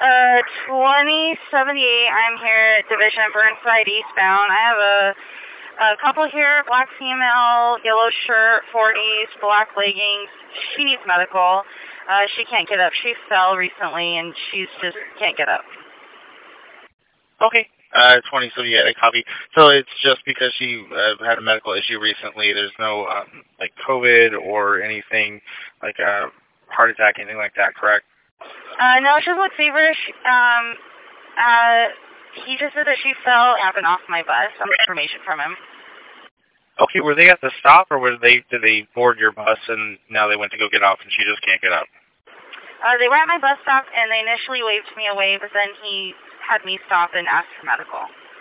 2078, I'm here at Division Burnside eastbound. I have a couple here, black female, yellow shirt, 40s, black leggings. She needs medical. She can't get up. She fell recently, and she's just can't get up. Okay. 2078, I copy. So it's just because she had a medical issue recently. There's no, like, COVID or anything, like a heart attack, anything like that, correct? No, she doesn't look feverish. He just said that she fell and off my bus. Some information from him. Okay, were they at the stop, or did they board your bus and now they went to go get off and she just can't get up? They were at my bus stop and they initially waved me away, but then he had me stop and ask for medical.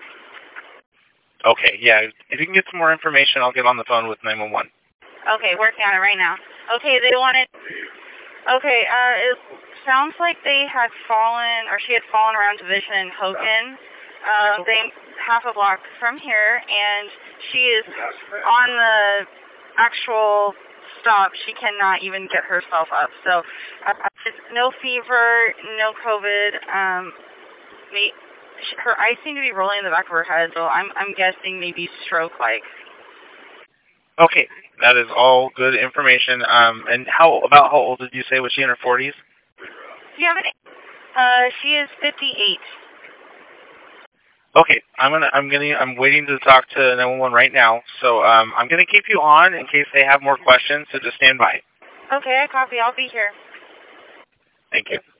Okay, yeah. If you can get some more information, I'll get on the phone with 911. Okay, working on it right now. Okay, they wanted... Okay, it sounds like they had fallen, or she had fallen around Division in Hogan. They half a block from here, and she is on the actual stop. She cannot even get herself up. So, no fever, no COVID. Her eyes seem to be rolling in the back of her head, so I'm guessing maybe stroke-like. Okay, that is all good information. And how old did you say? Was she in her 40s? Do you have any? She is 58. Okay, I'm waiting to talk to 911 right now. So I'm gonna keep you on in case they have more questions. So just stand by. Okay, I copy. I'll be here. Thank you.